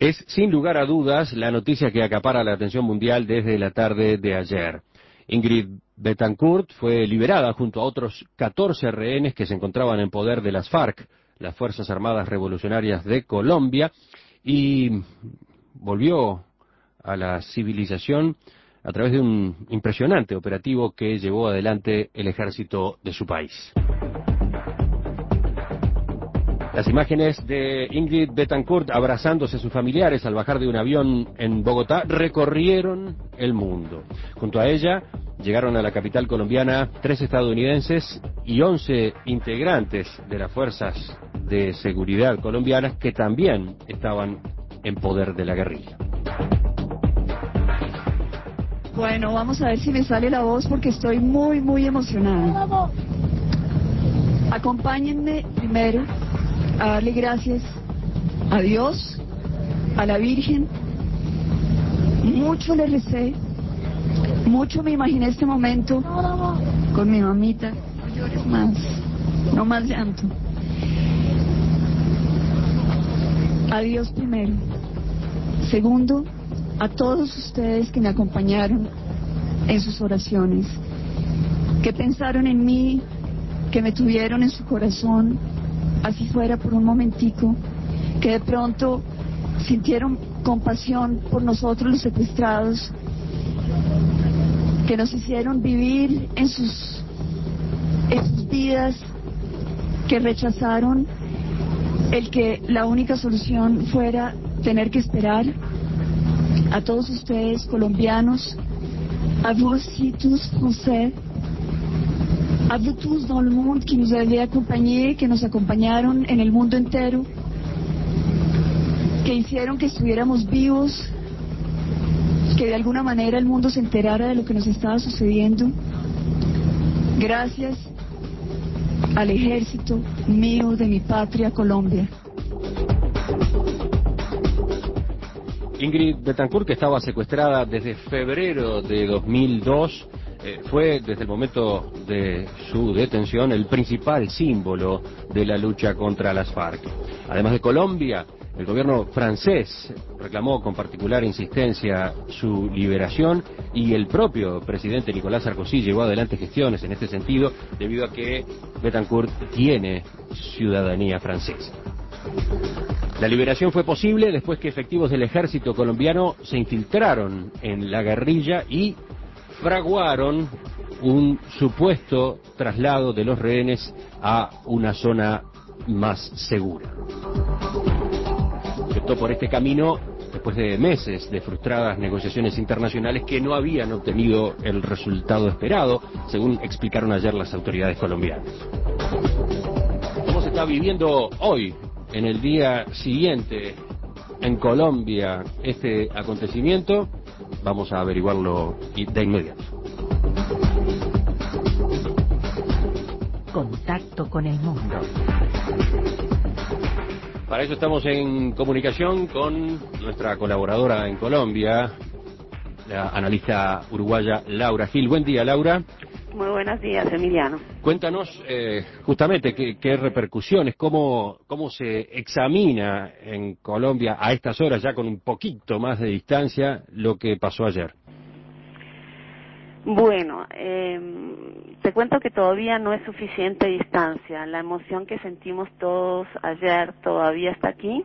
Es, sin lugar a dudas, la noticia que acapara la atención mundial desde la tarde de ayer. Ingrid Betancourt fue liberada junto a otros 14 rehenes que se encontraban en poder de las FARC, las Fuerzas Armadas Revolucionarias de Colombia, y volvió a la civilización a través de un impresionante operativo que llevó adelante el ejército de su país. Las imágenes de Ingrid Betancourt abrazándose a sus familiares al bajar de un avión en Bogotá recorrieron el mundo. Junto a ella llegaron a la capital colombiana 3 estadounidenses y 11 integrantes de las fuerzas de seguridad colombianas que también estaban en poder de la guerrilla. Bueno, vamos a ver si me sale la voz porque estoy muy emocionada. Acompáñenme primero a darle gracias a Dios, a la Virgen. Mucho le recé, mucho me imaginé este momento con mi mamita. No llores más, no más llanto. A Dios primero. Segundo, a todos ustedes que me acompañaron en sus oraciones, que pensaron en mí, que me tuvieron en su corazón, así fuera por un momentico, que de pronto sintieron compasión por nosotros los secuestrados, que nos hicieron vivir en sus vidas, que rechazaron el que la única solución fuera tener que esperar. A todos ustedes colombianos, a vous aussi tous français, a vous tous dans le monde qui nous avez acompañé, que nos acompañaron en el mundo entero, que hicieron que estuviéramos vivos, que de alguna manera el mundo se enterara de lo que nos estaba sucediendo. Gracias al ejército mío de mi patria Colombia. Ingrid Betancourt, que estaba secuestrada desde febrero de 2002, fue desde el momento de su detención el principal símbolo de la lucha contra las FARC. Además de Colombia, el gobierno francés reclamó con particular insistencia su liberación y el propio presidente Nicolás Sarkozy llevó adelante gestiones en este sentido debido a que Betancourt tiene ciudadanía francesa. La liberación fue posible después que efectivos del ejército colombiano se infiltraron en la guerrilla y fraguaron un supuesto traslado de los rehenes a una zona más segura. Se optó por este camino después de meses de frustradas negociaciones internacionales que no habían obtenido el resultado esperado, según explicaron ayer las autoridades colombianas. ¿Cómo se está viviendo hoy, en el día siguiente, en Colombia, este acontecimiento? Vamos a averiguarlo de inmediato. Contacto con el mundo. Para eso estamos en comunicación con nuestra colaboradora en Colombia, la analista uruguaya Laura Gil. Buen día, Laura. Muy buenos días, Emiliano. Cuéntanos justamente qué repercusiones, cómo se examina en Colombia a estas horas, ya con un poquito más de distancia, lo que pasó ayer. Bueno, te cuento que todavía no es suficiente distancia. La emoción que sentimos todos ayer todavía está aquí.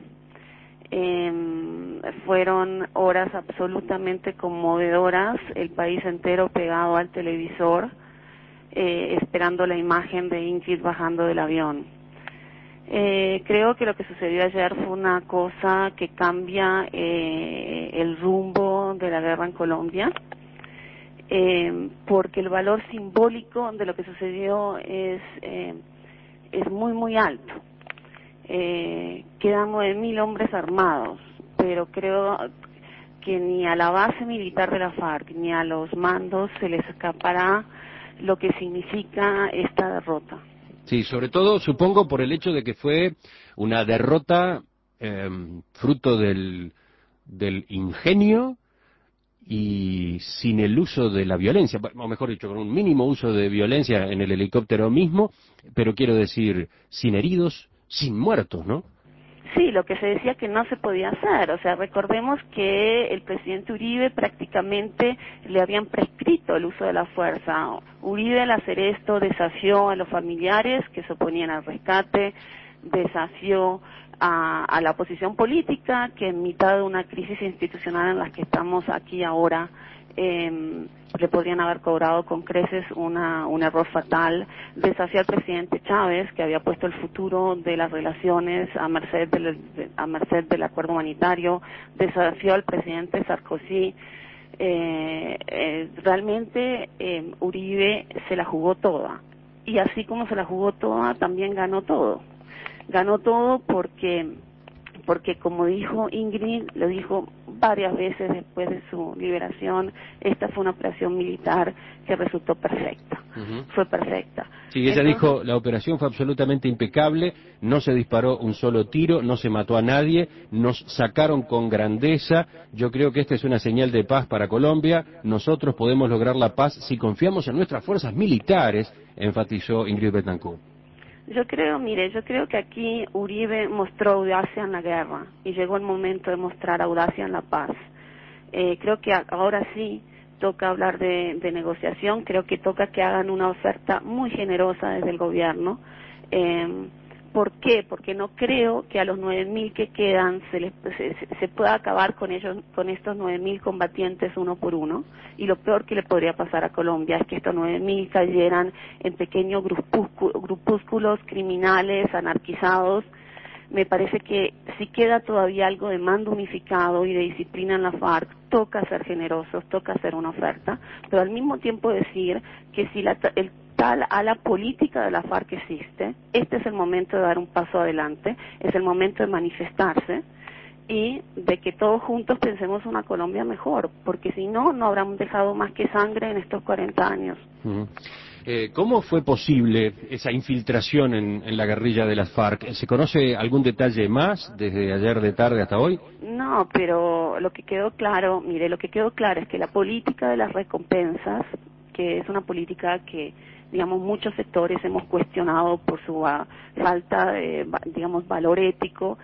Fueron horas absolutamente conmovedoras, el país entero pegado al televisor, esperando la imagen de Ingrid bajando del avión. Creo que lo que sucedió ayer fue una cosa que cambia el rumbo de la guerra en Colombia, porque el valor simbólico de lo que sucedió es muy alto. Quedan 9.000 hombres armados, pero creo que ni a la base militar de la FARC ni a los mandos se les escapará lo que significa esta derrota. Sí, sobre todo supongo por el hecho de que fue una derrota fruto del ingenio y sin el uso de la violencia, o mejor dicho, con un mínimo uso de violencia en el helicóptero mismo, pero quiero decir, sin heridos, sin muertos, ¿no? Sí, lo que se decía que no se podía hacer. O sea, recordemos que el presidente Uribe prácticamente le habían prescrito el uso de la fuerza. Uribe al hacer esto desafió a los familiares que se oponían al rescate, desafió a la oposición política, que en mitad de una crisis institucional en la que estamos aquí ahora, le podrían haber cobrado con creces un error fatal. Desafió al presidente Chávez, que había puesto el futuro de las relaciones a merced del acuerdo humanitario. Desafió al presidente Sarkozy. Realmente Uribe se la jugó toda, y así como se la jugó toda, también ganó todo. Ganó todo porque como dijo Ingrid, lo dijo varias veces después de su liberación, esta fue una operación militar que resultó perfecta. Fue perfecta. Sí, ella dijo, la operación fue absolutamente impecable, no se disparó un solo tiro, no se mató a nadie, nos sacaron con grandeza. Yo creo que esta es una señal de paz para Colombia. Nosotros podemos lograr la paz si confiamos en nuestras fuerzas militares, enfatizó Ingrid Betancourt. Yo creo que aquí Uribe mostró audacia en la guerra y llegó el momento de mostrar audacia en la paz. Creo que ahora sí toca hablar de negociación, creo que toca que hagan una oferta muy generosa desde el gobierno. ¿Por qué? Porque no creo que a los 9.000 que quedan se pueda acabar con ellos, con estos 9.000 combatientes uno por uno. Y lo peor que le podría pasar a Colombia es que estos 9.000 cayeran en pequeños grupúsculos criminales, anarquizados. Me parece que si queda todavía algo de mando unificado y de disciplina en la FARC, toca ser generosos, toca hacer una oferta, pero al mismo tiempo decir que si el tal ala política de la FARC existe, este es el momento de dar un paso adelante, es el momento de manifestarse y de que todos juntos pensemos una Colombia mejor, porque si no, no habrán dejado más que sangre en estos 40 años. ¿Cómo fue posible esa infiltración en la guerrilla de las FARC? ¿Se conoce algún detalle más desde ayer de tarde hasta hoy? No, pero lo que quedó claro es que la política de las recompensas, que es una política que, digamos, muchos sectores hemos cuestionado por su falta de, digamos, valor ético,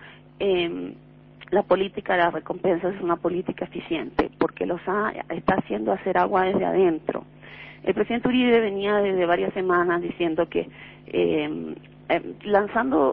la política de las recompensas es una política eficiente, porque está haciendo hacer agua desde adentro. El presidente Uribe venía desde varias semanas diciendo que lanzando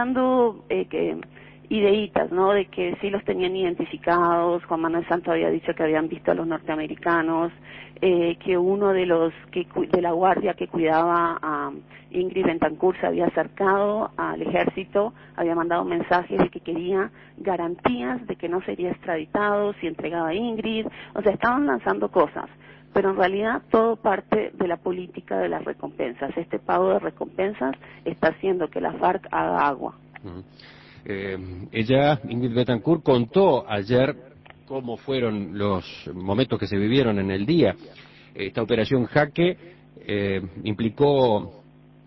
ideitas, ¿no? De que sí los tenían identificados. Juan Manuel Santos había dicho que habían visto a los norteamericanos, que uno de la guardia que cuidaba a Ingrid Betancourt se había acercado al ejército, había mandado mensajes de que quería garantías de que no sería extraditado si entregaba a Ingrid. O sea, estaban lanzando cosas, pero en realidad todo parte de la política de las recompensas. Este pago de recompensas está haciendo que la FARC haga agua. Ella, Ingrid Betancourt, contó ayer cómo fueron los momentos que se vivieron en el día. Esta operación Jaque implicó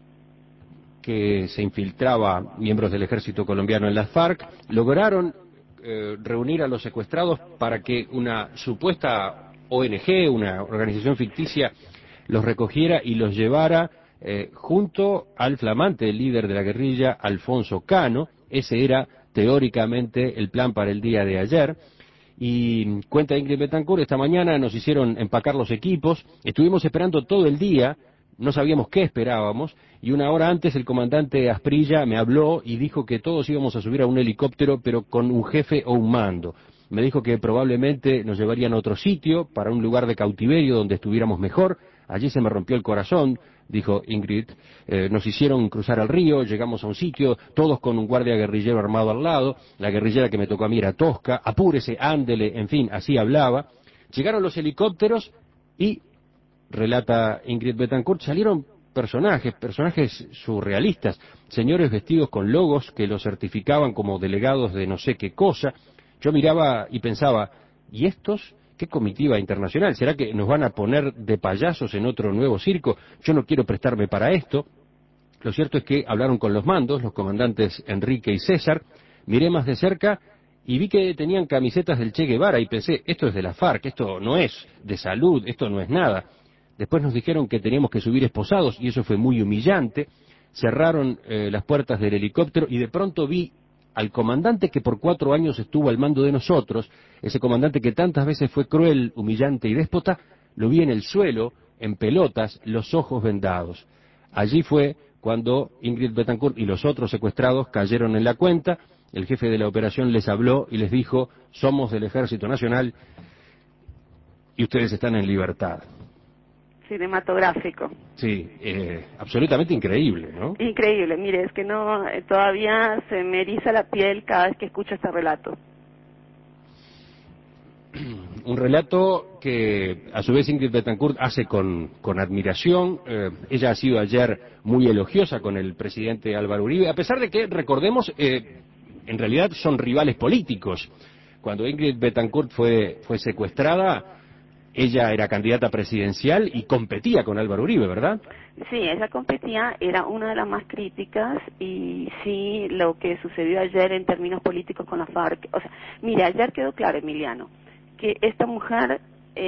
que se infiltraba miembros del ejército colombiano en las FARC. Lograron reunir a los secuestrados para que una supuesta ONG, una organización ficticia, los recogiera y los llevara junto al flamante líder de la guerrilla, Alfonso Cano. Ese era teóricamente el plan para el día de ayer. Y cuenta Ingrid Betancourt, esta mañana nos hicieron empacar los equipos, estuvimos esperando todo el día, no sabíamos qué esperábamos, y una hora antes el comandante Asprilla me habló y dijo que todos íbamos a subir a un helicóptero, pero con un jefe o un mando. Me dijo que probablemente nos llevarían a otro sitio, para un lugar de cautiverio donde estuviéramos mejor. Allí se me rompió el corazón, dijo Ingrid. Nos hicieron cruzar el río, llegamos a un sitio, todos con un guardia guerrillero armado al lado. La guerrillera que me tocó a mí era tosca, apúrese, ándele, en fin, así hablaba. Llegaron los helicópteros y, relata Ingrid Betancourt, salieron personajes surrealistas, señores vestidos con logos que los certificaban como delegados de no sé qué cosa. Yo miraba y pensaba, ¿y estos? ¿Qué comitiva internacional? ¿Será que nos van a poner de payasos en otro nuevo circo? Yo no quiero prestarme para esto. Lo cierto es que hablaron con los mandos, los comandantes Enrique y César. Miré más de cerca y vi que tenían camisetas del Che Guevara y pensé, esto es de la FARC, esto no es de salud, esto no es nada. Después nos dijeron que teníamos que subir esposados y eso fue muy humillante. Cerraron las puertas del helicóptero y de pronto vi al comandante que por 4 años estuvo al mando de nosotros, ese comandante que tantas veces fue cruel, humillante y déspota, lo vi en el suelo, en pelotas, los ojos vendados. Allí fue cuando Ingrid Betancourt y los otros secuestrados cayeron en la cuenta. El jefe de la operación les habló y les dijo: somos del Ejército Nacional y ustedes están en libertad. Cinematográfico. Sí, absolutamente increíble, ¿no? Increíble, mire, es que no, todavía se me eriza la piel cada vez que escucho este relato. Un relato que a su vez Ingrid Betancourt hace con admiración. Ella ha sido ayer muy elogiosa con el presidente Álvaro Uribe, a pesar de que, recordemos, en realidad son rivales políticos. Cuando Ingrid Betancourt fue secuestrada, ella era candidata presidencial y competía con Álvaro Uribe, ¿verdad? Sí, ella competía, era una de las más críticas, y sí, lo que sucedió ayer en términos políticos con la FARC, o sea, mire, ayer quedó claro, Emiliano, que esta mujer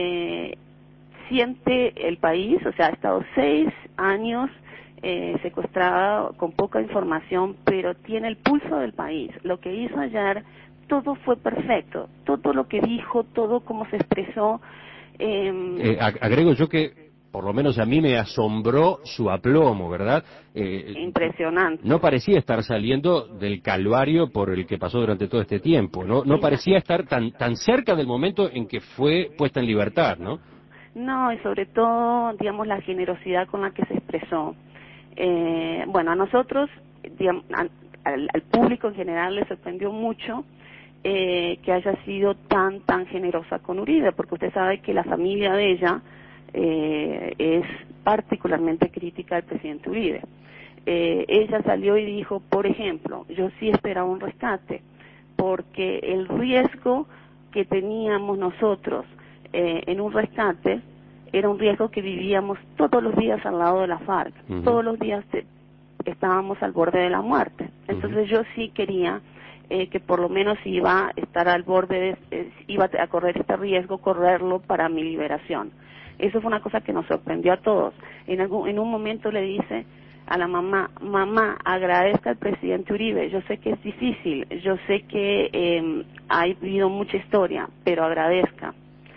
siente el país, o sea, ha estado 6 años secuestrada con poca información, pero tiene el pulso del país. Lo que hizo ayer, todo fue perfecto, todo lo que dijo, todo como se expresó. Agrego yo que por lo menos a mí me asombró su aplomo, ¿verdad? Impresionante. No parecía estar saliendo del calvario por el que pasó durante todo este tiempo, no parecía estar tan cerca del momento en que fue puesta en libertad, ¿no? No, y sobre todo, digamos, la generosidad con la que se expresó. Bueno, a nosotros, digamos, al público en general le sorprendió mucho que haya sido tan generosa con Uribe, porque usted sabe que la familia de ella es particularmente crítica al presidente Uribe. Ella salió y dijo, por ejemplo, yo sí esperaba un rescate, porque el riesgo que teníamos nosotros en un rescate era un riesgo que vivíamos todos los días al lado de la FARC, todos los días estábamos al borde de la muerte. Entonces yo sí quería que por lo menos iba a estar al borde, iba a correr este riesgo, correrlo para mi liberación. Eso fue una cosa que nos sorprendió a todos. En un momento le dice a la mamá, agradezca al presidente Uribe, yo sé que es difícil, yo sé que ha habido mucha historia, pero agradezca.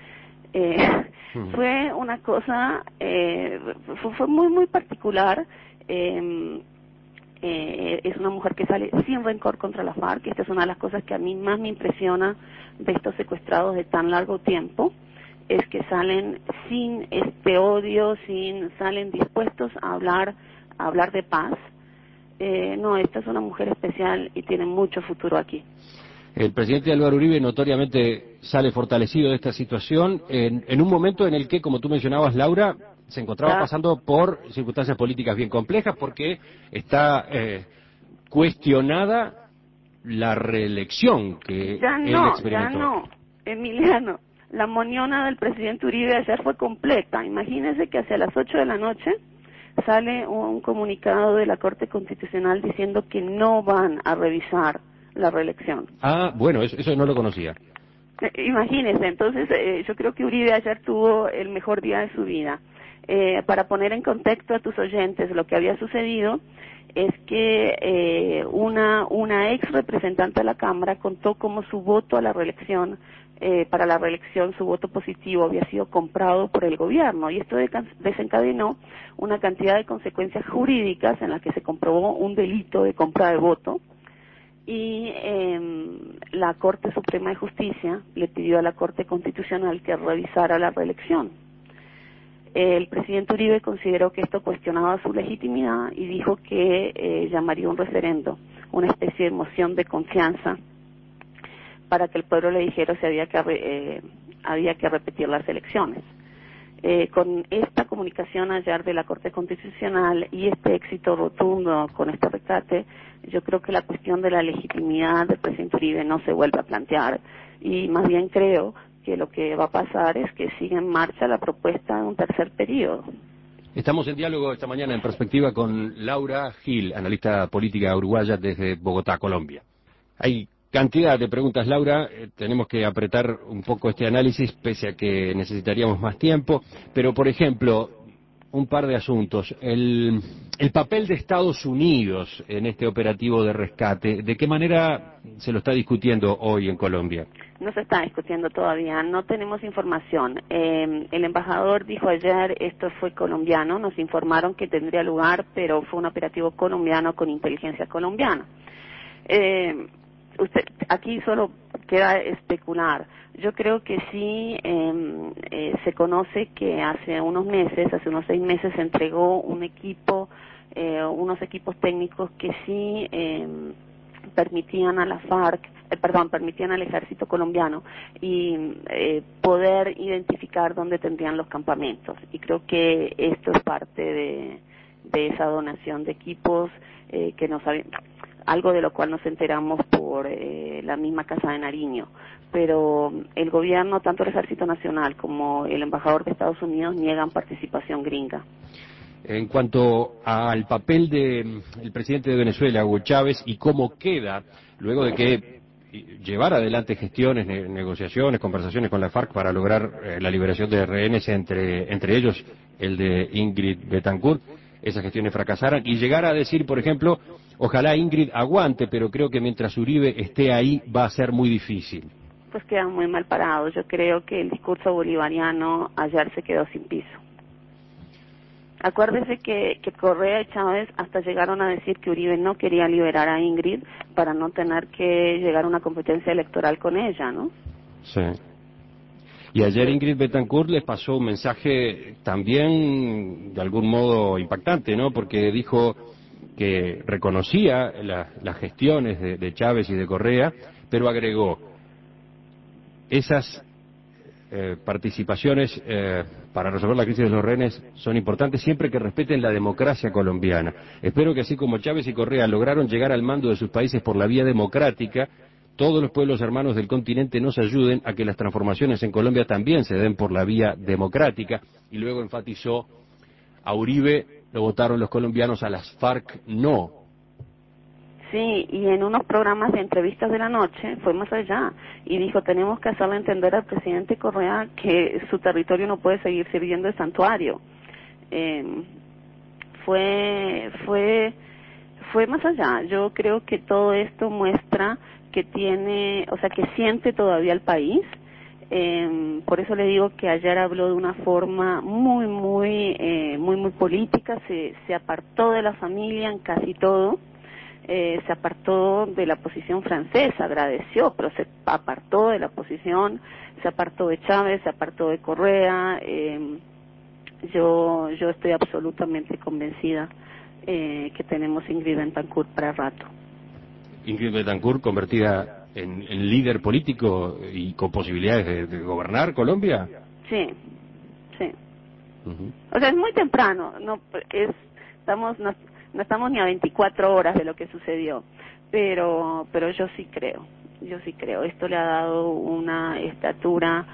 Fue una cosa, fue muy particular. Es una mujer que sale sin rencor contra la FARC. Esta es una de las cosas que a mí más me impresiona de estos secuestrados de tan largo tiempo, es que salen sin este odio, salen dispuestos a hablar de paz. No, esta es una mujer especial y tiene mucho futuro aquí. El presidente Álvaro Uribe notoriamente sale fortalecido de esta situación en un momento en el que, como tú mencionabas, Laura, se encontraba pasando por circunstancias políticas bien complejas, porque está cuestionada la reelección que él experimentó. Ya no, Emiliano. La moñona del presidente Uribe ayer fue completa. Imagínese que hacia las 8 de la noche sale un comunicado de la Corte Constitucional diciendo que no van a revisar la reelección. Ah, bueno, eso no lo conocía. Imagínese, entonces yo creo que Uribe ayer tuvo el mejor día de su vida. Para poner en contexto a tus oyentes, lo que había sucedido es que una ex representante de la Cámara contó cómo su voto a la reelección, para la reelección, su voto positivo había sido comprado por el gobierno, y esto desencadenó una cantidad de consecuencias jurídicas en las que se comprobó un delito de compra de voto, y la Corte Suprema de Justicia le pidió a la Corte Constitucional que revisara la reelección. El presidente Uribe consideró que esto cuestionaba su legitimidad y dijo que llamaría un referendo, una especie de moción de confianza, para que el pueblo le dijera si había que repetir las elecciones. Con esta comunicación ayer de la Corte Constitucional y este éxito rotundo con este rescate, yo creo que la cuestión de la legitimidad del presidente Uribe no se vuelve a plantear, y más bien creo que lo que va a pasar es que sigue en marcha la propuesta de un tercer periodo. Estamos en diálogo esta mañana en Perspectiva con Laura Gil, analista política uruguaya desde Bogotá, Colombia. Hay cantidad de preguntas, Laura, tenemos que apretar un poco este análisis, pese a que necesitaríamos más tiempo, pero por ejemplo, un par de asuntos. El papel de Estados Unidos en este operativo de rescate, ¿de qué manera se lo está discutiendo hoy en Colombia? No se está discutiendo todavía, no tenemos información. El embajador dijo ayer, esto fue colombiano, nos informaron que tendría lugar, pero fue un operativo colombiano con inteligencia colombiana. Aquí solo queda especular. Yo creo que sí se conoce que hace unos 6 meses, se entregó un equipo, unos equipos técnicos que sí permitían a la FARC, permitían al ejército colombiano y poder identificar dónde tendrían los campamentos. Y creo que esto es parte de esa donación de equipos que nos algo de lo cual nos enteramos por la misma Casa de Nariño. Pero el gobierno, tanto el Ejército Nacional como el embajador de Estados Unidos, niegan participación gringa. En cuanto al papel del presidente de Venezuela, Hugo Chávez, y cómo queda luego de que llevar adelante gestiones, negociaciones, conversaciones con la FARC para lograr la liberación de rehenes, entre ellos el de Ingrid Betancourt, esas gestiones fracasaran, y llegar a decir, por ejemplo, ojalá Ingrid aguante, pero creo que mientras Uribe esté ahí va a ser muy difícil. Pues quedan muy mal parados. Yo creo que el discurso bolivariano ayer se quedó sin piso. Acuérdese que Correa y Chávez hasta llegaron a decir que Uribe no quería liberar a Ingrid para no tener que llegar a una competencia electoral con ella, ¿no? Sí. Y ayer Ingrid Betancourt les pasó un mensaje también de algún modo impactante, ¿no? Porque dijo que reconocía las gestiones de Chávez y de Correa, pero agregó, esas participaciones para resolver la crisis de los rehenes son importantes siempre que respeten la democracia colombiana. Espero que así como Chávez y Correa lograron llegar al mando de sus países por la vía democrática, todos los pueblos hermanos del continente nos ayuden a que las transformaciones en Colombia también se den por la vía democrática. Y luego enfatizó, a Uribe lo votaron los colombianos, a las FARC no. Sí, y en unos programas de entrevistas de la noche fue más allá y dijo, tenemos que hacerle entender al presidente Correa que su territorio no puede seguir sirviendo de santuario. Fue más allá. Yo creo que todo esto muestra que que siente todavía el país. Por eso le digo que ayer habló de una forma muy política, se apartó de la familia en casi todo. Se apartó de la posición francesa, agradeció, pero se apartó de la posición, se apartó de Chávez, se apartó de Correa. Yo estoy absolutamente convencida que tenemos Ingrid Betancourt para rato. Ingrid Betancourt convertida en líder político y con posibilidades de gobernar Colombia. Sí. O sea, es muy temprano, no estamos ni a 24 horas de lo que sucedió, pero yo sí creo, esto le ha dado una estatura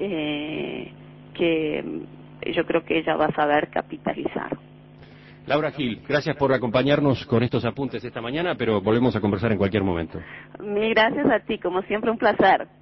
que yo creo que ella va a saber capitalizar. Laura Gil, gracias por acompañarnos con estos apuntes esta mañana, pero volvemos a conversar en cualquier momento. Mil gracias a ti, como siempre un placer.